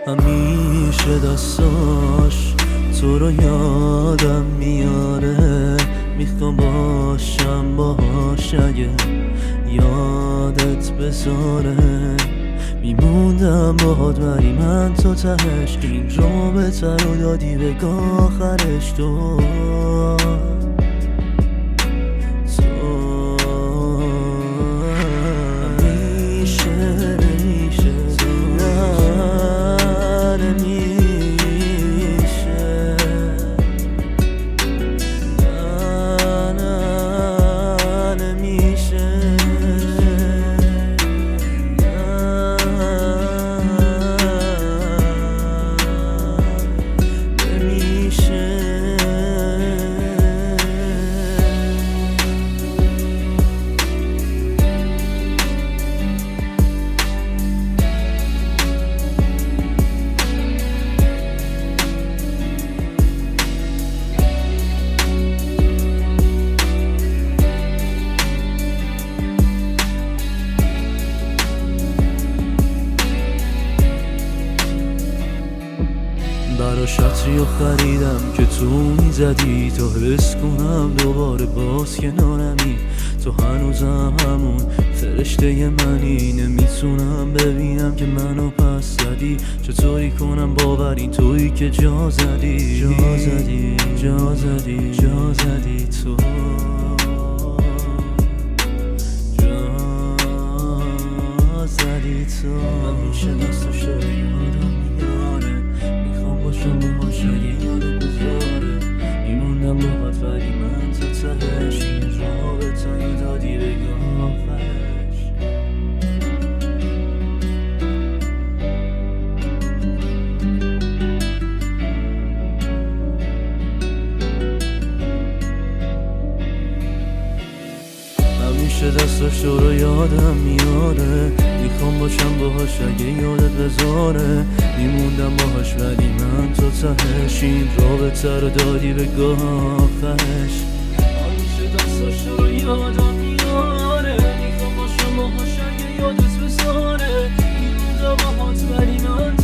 همیشه دستاش تو رو یادم میاره، میخوام باشم باهاش اگه یادت بذاره. میموندم باهات ولی من تو تهش این رابطه رو دادی به آخرش. تو براش عطری خریدم که تو میزدی تا حس کنم دوباره باز کنارمی. تو هنوزم همون فرشته منی، نمیتونم ببینم که منو پس زدی. چطوری کنم باور این تویی که جا زدی تو همیشه دستش رو یادم میاره، میخوام باشم باهاش اگه یادت بذاره. میموندم باهات ولی من تو تهش این رابطه رو دادی به آخرش. همیشه دستاش تو رو یادم میاره، میخوام باشم باهاش اگه یادت بذاره. میموندم باهاش ولی من تو تهش این رابطه رو دادی به آخرش. همیشه دستاش تو رو یادم میاره، میخوام باشم باهاش اگه یادت بذاره. میموندم باهات ولی من